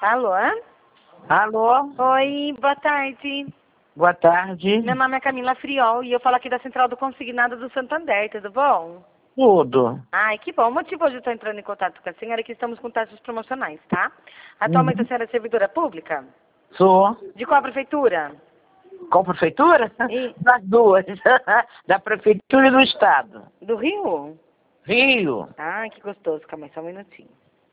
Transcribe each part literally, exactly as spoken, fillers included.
Alô? Alô? Oi, boa tarde. Boa tarde. Meu nome é Camila Friol e eu falo aqui da Central do Consignado do Santander, tudo bom? Tudo. Ai, que bom. O motivo hoje eu estou entrando em contato com a senhora é que estamos com taxas promocionais, tá? Atualmente Uhum. a senhora é servidora pública? Sou. De qual prefeitura? Qual prefeitura? E Das duas. Da prefeitura e do estado. do Rio? Rio. Ai, que gostoso. Calma aí, só um minutinho.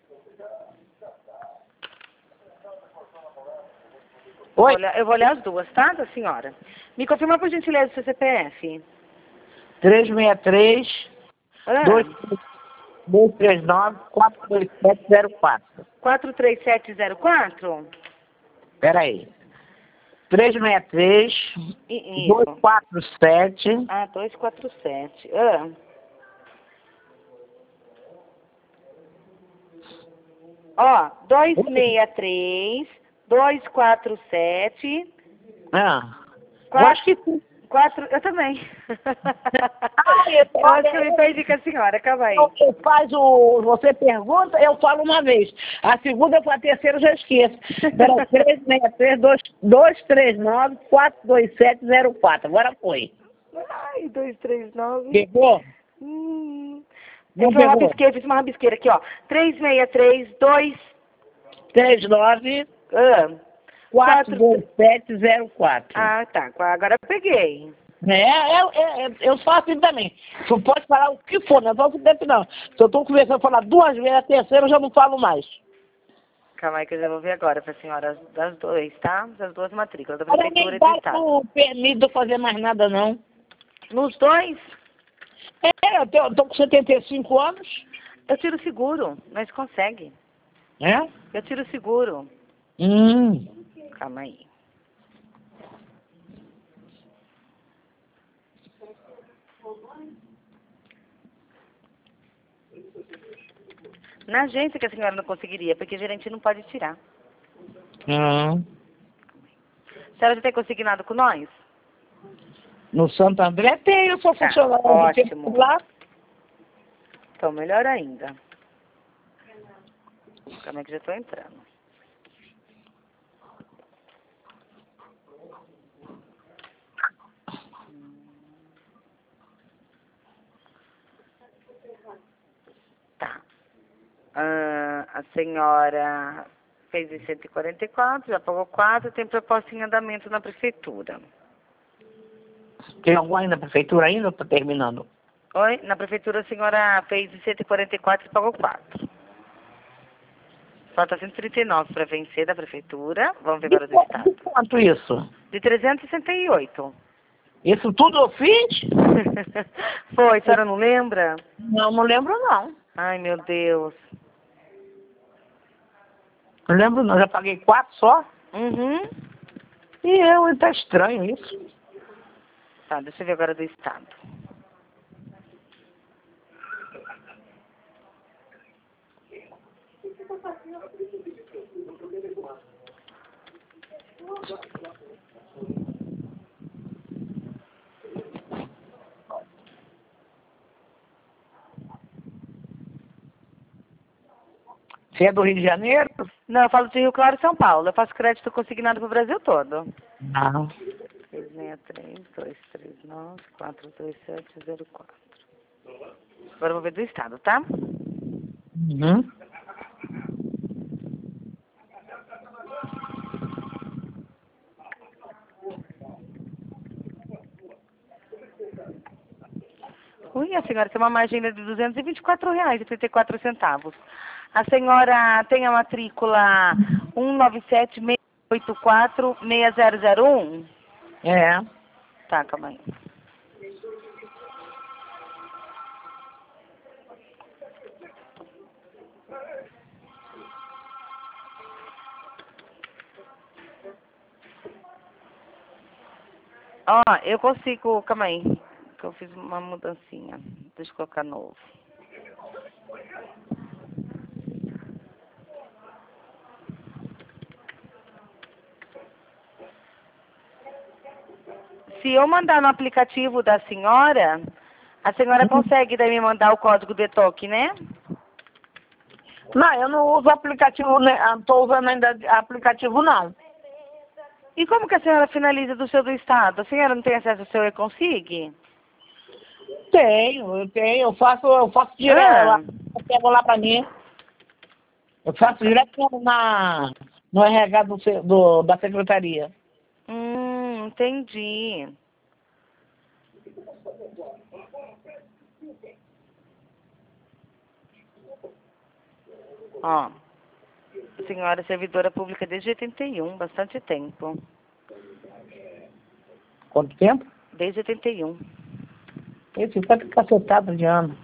Eu vou, Oi? olhar, eu vou olhar as duas, tá, da senhora? Me confirma, por gentileza, o seu C P F. três seis três, Ah, dois três nove, quatro dois sete zero quatro. quatro três sete zero quatro? Peraí. três seis três, I- dois Isso. quatro sete. Ah, dois quatro sete. Ah. Ó, dois seis três, dois quatro sete, Ah. Eu acho quatro, que sim. quatro, eu também. Ah, eu, Eu acho que eu me olha, perdi com a senhora, calma aí. eu faz o, você pergunta, eu falo uma vez. A segunda, a terceira eu já esqueço. Era três seis três, dois três nove, quatro dois sete zero quatro. Agora foi. Ai, dois três nove. Pegou? Hum. É Não que eu pegou? rabisquei, fiz uma rabisqueira aqui, ó. três seis três, dois, três nove, ah, quatro quatro. dois sete zero quatro. Ah, tá. Agora eu peguei. É, é, é, é, eu sou assim também. Tu pode falar o que for, não é só o tempo não. Se eu estou conversando falar duas vezes, a terceira eu já não falo mais. Calma aí que eu já vou ver agora pra senhora das dois, tá? Das duas matrículas, da Olha, a prefeitura minha e do idade estado. não permite eu fazer mais nada, não. Nos dois, É, eu tô, eu tô com setenta e cinco anos. eu tiro seguro, mas consegue. É? Eu tiro seguro. Hum. Calma aí. Na agência que a senhora não conseguiria, porque gerente não pode tirar. Ah. A senhora já tem consignado com nós? No Santo André tem, eu sou Tá, funcionário do tempo ótimo. lá. Então, melhor ainda. Calma aí que já estou entrando. Tá. Ah, a senhora fez em cento e quarenta e quatro, já pagou quatro, tem proposta em andamento na prefeitura. Tem algum aí na prefeitura ainda ou tá terminando? Oi? Na prefeitura a senhora fez em cento e quarenta e quatro e pagou quatro. Falta cento e trinta e nove para vencer da prefeitura. Vamos ver De, agora do qu- de estado. quanto isso? De trezentos e sessenta e oito. Isso tudo eu fiz? Foi, a senhora não lembra? Não, não lembro não. Ai, meu Deus. Não lembro não, já paguei quatro só. Uhum. E eu, tá estranho isso. Tá, deixa eu ver agora do estado. Você é do Rio de Janeiro? Não, eu falo de Rio Claro, São Paulo. Eu faço crédito consignado pro Brasil todo. Não. seis seis três, dois três nove, quatro dois sete zero quatro. Agora eu vou ver do estado, tá? Uhum. Ui, a senhora tem uma margem de duzentos e vinte e quatro reais e trinta e quatro centavos. A senhora tem a matrícula um nove sete seis oito quatro seis zero zero um? É. Tá, calma aí. Ó, eu consigo, calma aí, que eu fiz uma mudancinha. Deixa eu colocar novo. Se eu mandar no aplicativo da senhora, a senhora consegue daí me mandar o código de toque, né? Não, eu não uso aplicativo, né? Não estou usando ainda aplicativo, não. E como que a senhora finaliza do seu do estado? A senhora não tem acesso ao seu e-consig? Tenho, eu tenho, eu faço, eu faço direto Ah. lá, eu pego lá pra mim. Eu faço direto na, no R H do, se- do, da secretaria. Hum, entendi. Ó, senhora é servidora pública desde oitenta e um, bastante tempo. Quanto tempo? Desde oitenta e um. Esse tanto cacetado de ano.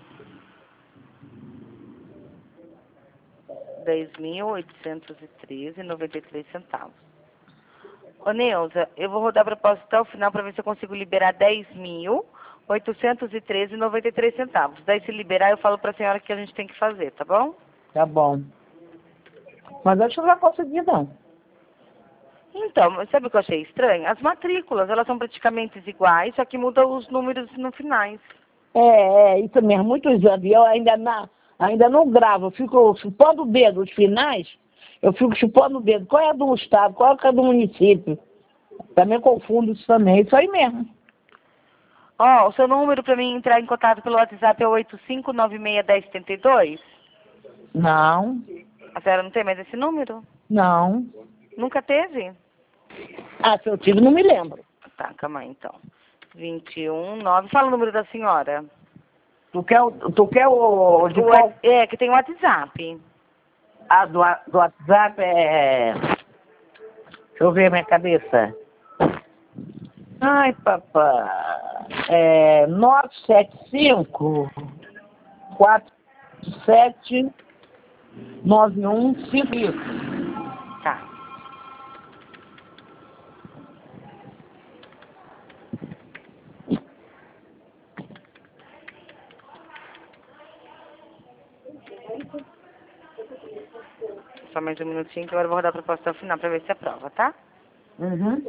dez mil oitocentos e treze reais e noventa e três centavos. Ô, Neuza, eu vou rodar a proposta até o final para ver se eu consigo liberar dez mil oitocentos e treze reais e noventa e três centavos. Daí, se liberar, eu falo para a senhora o que a gente tem que fazer, tá bom? Tá bom. Mas acho que não vai conseguir, não. Então, mas sabe o que eu achei estranho? As matrículas, elas são praticamente iguais, só que mudam os números no finais. É, é, isso mesmo, muito exame. Eu ainda, na, ainda não gravo, eu fico chupando o dedo. Os finais, eu fico chupando o dedo. Qual é a do estado, qual é a do município? Também confundo isso também, isso aí mesmo. Ó, o seu número para mim entrar em contato pelo WhatsApp é oito cinco nove seis um zero sete dois? Não, A senhora não tem mais esse número? não. Nunca teve? Ah, se eu tive, não me lembro. Tá, calma aí, então. vinte e um, nove. Fala o número da senhora. Tu quer o, tu quer o de O, qual? é, que tem o WhatsApp. Ah, do, wa- do WhatsApp é... Deixa eu ver minha cabeça. Ai, papai. É nove sete cinco, quatro sete nove um cinco isso. Tá. Só mais um minutinho que agora eu vou rodar a proposta ao final para ver se aprova, tá? Uhum.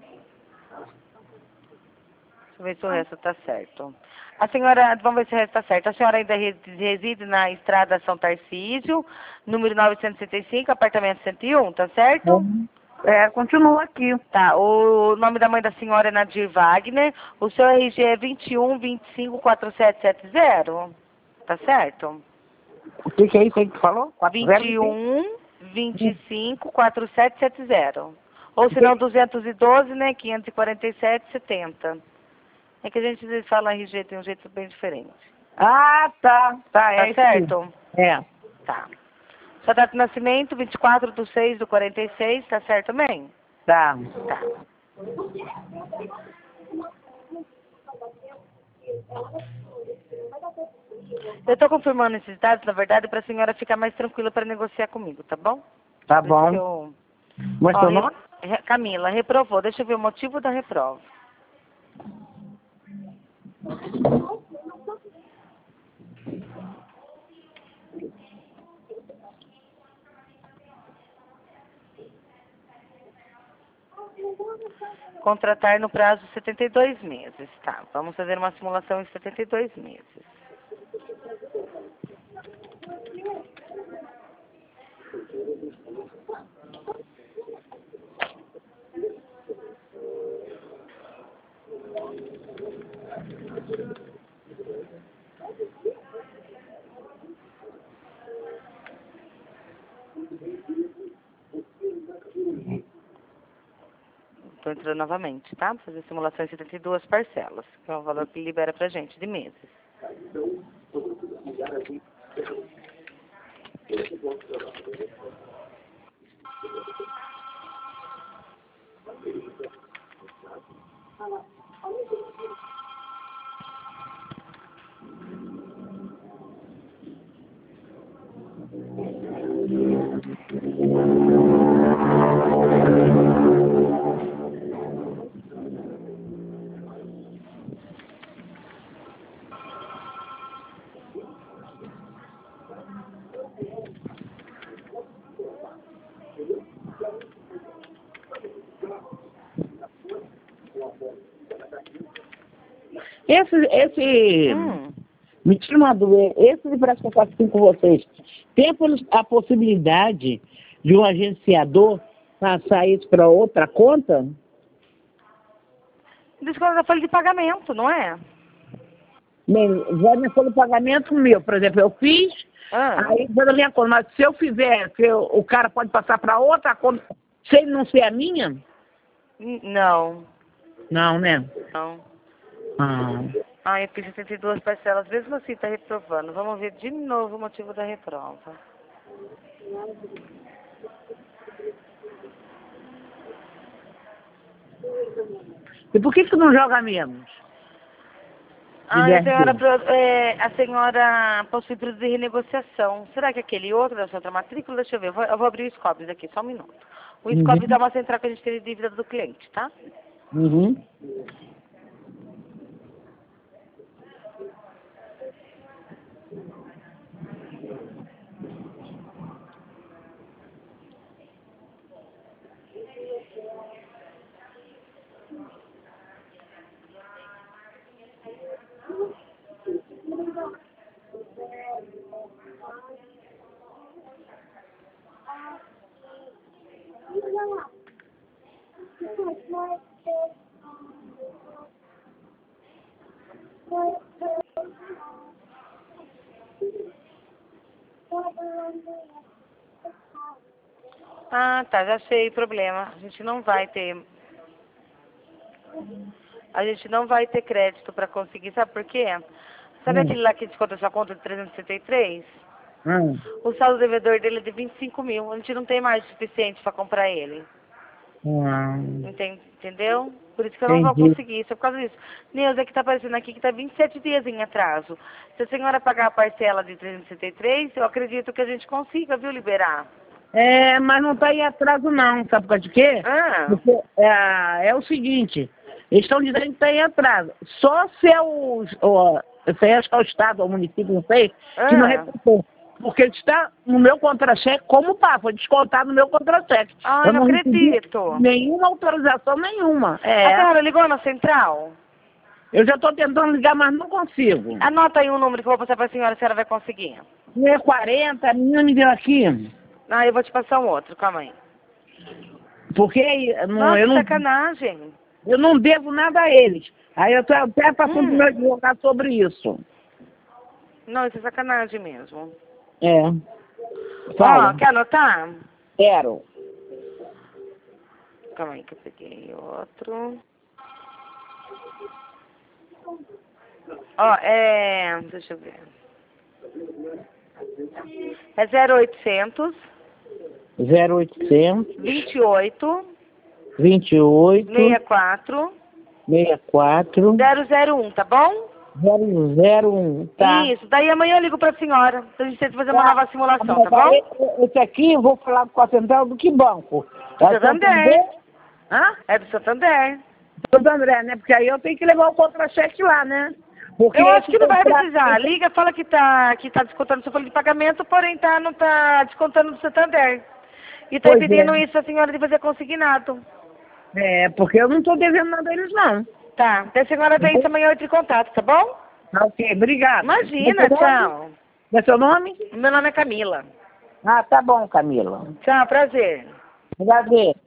Deixa eu ver se o resto tá certo. A senhora, vamos ver se o resto tá certo. A senhora ainda re- reside na estrada São Tarcísio, número novecentos e sessenta e cinco, apartamento cento e um, tá certo? É, continua aqui. Tá, o nome da mãe da senhora é Nadir Wagner, o seu R G é vinte e um, vinte e cinco, quarenta e sete setenta, tá certo? O que, que é isso aí que tu falou? Quatro zero vinte e um, vinte e cinco, quarenta e sete setenta. Ou se não, duzentos e doze, né, quinhentos e quarenta e sete, setenta. É que a gente às vezes fala R G tem um jeito bem diferente. Ah, tá. Tá, é Tá isso aí. certo? É, Tá. Sua data de nascimento, vinte e quatro de seis de quarenta e seis, tá certo também? tá. Tá. Eu tô confirmando esses dados, na verdade, para a senhora ficar mais tranquila para negociar comigo, tá bom? Tá Por isso que bom. eu... Mas Ó, teu re- nome? re- Camila, reprovou. Deixa eu ver o motivo da reprova. Contratar no prazo de setenta e dois meses. Tá, vamos fazer uma simulação em setenta e dois meses. Estou entrando novamente, tá? Vou fazer simulação em setenta e duas parcelas, que é o valor que libera pra gente de meses. Esse, esse, Hum. Me tira uma dúvida, esse de empréstimo que eu faço com vocês, tem a possibilidade de um agenciador passar isso para outra conta? Desconto da folha de pagamento, não é? Bem, vai na folha de pagamento meu, por exemplo, eu fiz, Ah. aí vai na minha conta, mas se eu fizer, se eu, o cara pode passar para outra conta, sem não ser a minha? N- Não, Não, né? não. Ah. Ah, eu fiz setenta e duas parcelas, mesmo assim tá reprovando. Vamos ver de novo o motivo da reprova. E por que que não joga menos? Ah, a senhora, pro- é, a senhora possui período de renegociação. Será que aquele outro da sua outra matrícula? Deixa eu ver, eu vou, eu vou abrir o Scobis aqui, só um minuto. O Scobis é uma central que a gente tem de dívida do cliente, tá? Uhum. Ah, tá, já sei o problema. A gente não vai ter... A gente não vai ter crédito para conseguir, sabe por quê? Sabe Hum. aquele lá que desconta sua conta de trezentos e sessenta e três? Hum. O saldo devedor dele é de vinte e cinco mil. A gente não tem mais o suficiente para comprar ele. Hum. Enten- Entendeu? Por isso que eu não vou Entendi. conseguir. Isso é por causa disso. Neuza, que tá aparecendo aqui que tá vinte e sete dias em atraso. Se a senhora pagar a parcela de trezentos e sessenta e três, eu acredito que a gente consiga, viu, liberar. É, mas não está em atraso não, sabe por causa de quê? Ah, Porque é, é o seguinte, eles estão dizendo que está em atraso. Só se é o, o se é, acho que é o Estado ou o município, não sei, que não ah. reportou. Porque ele está no meu contra-cheque como pá, foi descontado no meu contra-cheque. Ai, Eu não não recebi acredito. nenhuma autorização nenhuma. A É, senhora ligou na central? eu já estou tentando ligar, mas não consigo. Anota aí um número que eu vou passar pra senhora, a senhora vai conseguir. É quarenta, a menina me deu aqui. Ah, eu vou te passar um outro, calma aí. Porque não, Nossa, eu, que não, sacanagem. eu não devo nada a eles. Aí eu estou até passando Hum. pro meu advogado sobre isso. Não, isso é sacanagem mesmo. É. Ó, Fala. quer anotar? Quero. Calma aí que eu peguei outro. Ó, é... Deixa eu ver. É zero oitocentos, zero oitocentos, vinte e oito, vinte e oito, sessenta e quatro, sessenta e quatro, zero zero um, tá bom? zero zero um. Tá. Isso, daí amanhã eu ligo pra senhora. Pra gente fazer uma Tá. nova simulação, tá bom? Esse- Esse aqui eu vou falar com a central do que banco? Do É o Santander. Hã? É do Santander. Do André, né? Porque aí eu tenho que levar o contra-cheque lá, né? Porque Eu acho esse que não vai contra- precisar. Liga, fala que tá, que tá descontando seu folha de pagamento, porém tá, não tá descontando do Santander. E tá Pois pedindo é. isso a senhora de fazer consignado. É, porque eu não estou devendo nada a eles, não. Tá, daí a senhora vem isso amanhã eu entre em contato, tá bom? Tá, ok, obrigado. Imagina, Qual é seu nome? tchau. Qual é seu nome? Meu nome é Camila. Ah, tá bom, Camila. Tchau, prazer. Prazer.